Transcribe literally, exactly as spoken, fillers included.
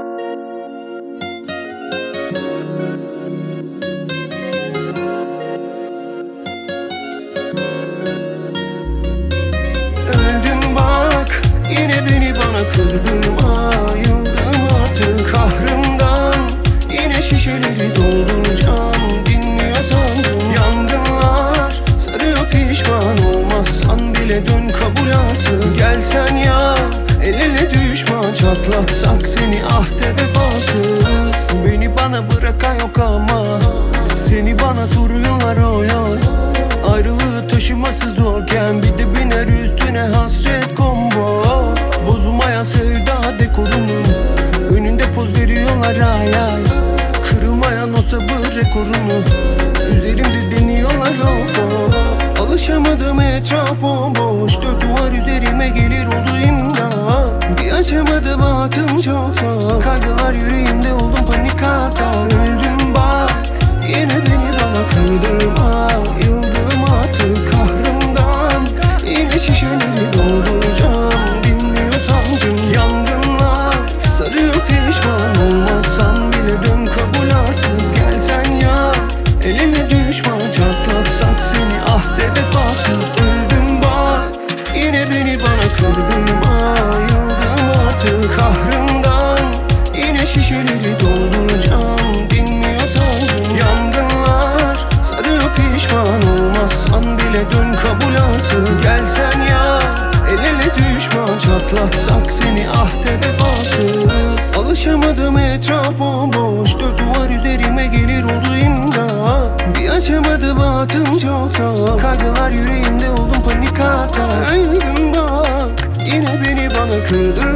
Öldüm bak, yine beni bana kırdın. Ayıldım artık kahrımdan, yine şişeleri dolduracağım. Dinmiyor sandım, yangınlar sarıyor, pişman olmazsan bile dön kabul artık. Gelsen ya, el ele düşman, çatlatsak seni ahde vefasız. Beni bana bırakan yok ama seni bana soruyorlar oy oy. Ayrılığı taşıması zorken bir de biner üstüne hasret combo. Bozulmayan sevda dekorunun önünde poz veriyorlar ay ay. Kırılmayan o sabır rekorunu üzerimde deniyorlar of of. Alışamadım, etraf bomboş, dört duvar üzerime gelir oldu imdat. Bir açamadım, baktım çok zor, kaygılar yüreğimde, oldum panik hata. Öldüm bak, yine beni bana kırdırma. Yıldım artık kahrımdan, yine şişeleri dolduracağım. Dinmiyor sancım, yangınlar sarıyor, pişman olmazsan bile dön kabul arsız. Gelsen ya, el ele düşman, çatlatsak seni ahde vefasız. Öldüm bak, yine beni bana kırdırma. Yıldım artık kahrımdan, yine şişeleri dolduracağım. Dinmiyor sancım, yangınlar sarıyor, pişman olmazsan bile dön kabul arsız. Gelsen ya, el ele düşman, çatlatsak seni ahde vefasız. Alışamadım, etraf bomboş, dört duvar üzerime gelir oldu imdat. Bir açamadım, baktım çok zor, kaygılar yüreğimde, oldum panik hata. Öldüm bak, yine beni bana kırdın.